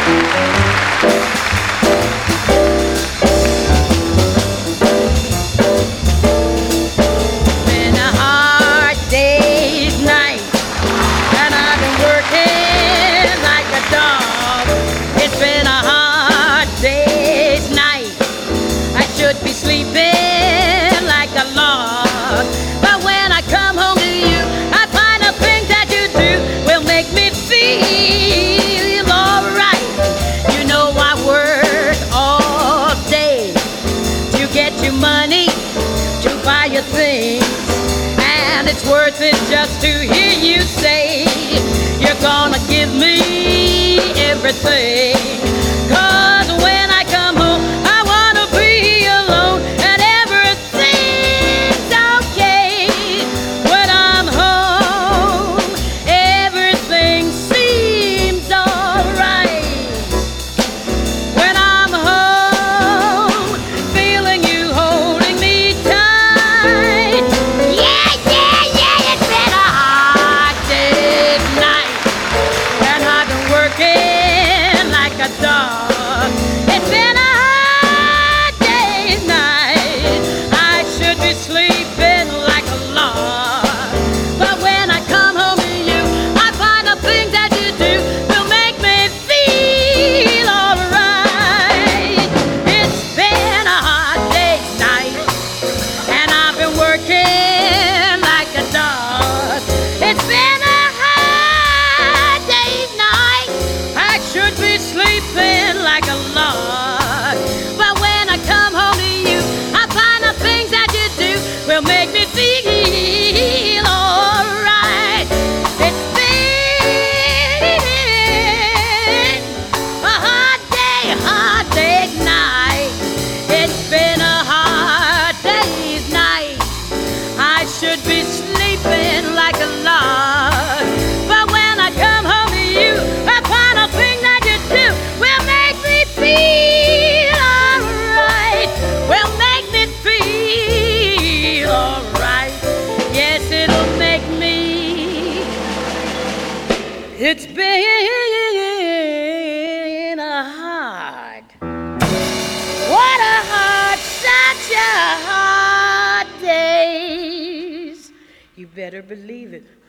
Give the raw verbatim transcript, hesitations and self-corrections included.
Been a hard day's night, and I've been working like a dog. It's been a hard day's night. I should be sleeping like a log, but when I come home to you, I find the things that you do will make me feel alright. You know I work all day to get you money to buy your things, and it's worth it just to hear you say you're gonna give me everything. 'Cause when I come home, I wanna be alone, and everything's okay. When I'm home, everything seems alright. When I'm home, feeling you holding me tight. Yeah, yeah, yeah, it's been a hard day's night, and I've been working like a dog. It's been a hard day's night. I should be sleeping like a log, but when I come home to you, I find the things that you do will make me feel alright. It's been a hard day's night, and I've been working like a dog. It's been a hard day's night. I should be sleeping like a log, but when I come home to you, I find the things that you do will make me feel alright. It's been a hard day, hard day's night. It's been a hard day's night. I should be sleeping like a log, but when I come home to you, I find a thing that you do will make me feel alright. Will make me feel alright. Yes, it'll make me. It's been a hard. What a hard, such a hard days. You better believe it.